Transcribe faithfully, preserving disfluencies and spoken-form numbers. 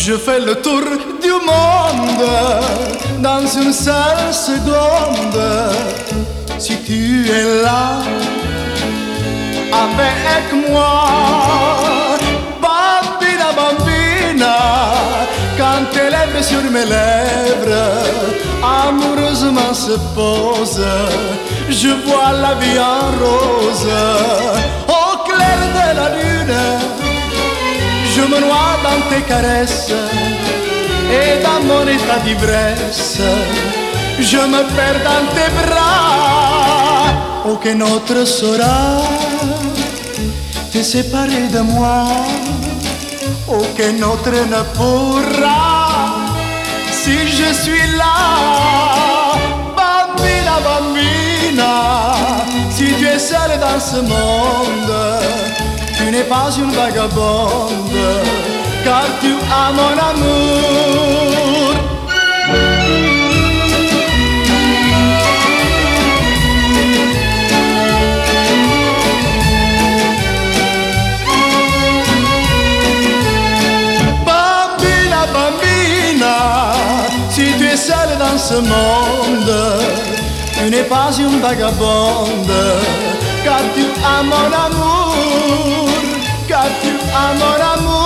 Je fais le tour du monde dans une seule seconde. Si tu es là avec moi, bambina, bambina, quand tes lèvres sur mes lèvres amoureusement se posent, je vois la vie en rose. Au clair de la lune, je me noie dans tes caresses et dans mon état d'ivresse, je me perds dans tes bras. Aucun autre saura te séparer de moi, aucun autre ne pourra si je suis là. Bambina, bambina, si tu es seule dans ce monde, tu n'es pas une vagabonde, car tu as mon amour. Bambina, bambina, si tu es seule dans ce monde, tu n'es pas une vagabonde, car tu as mon amour, car tu as mon amour.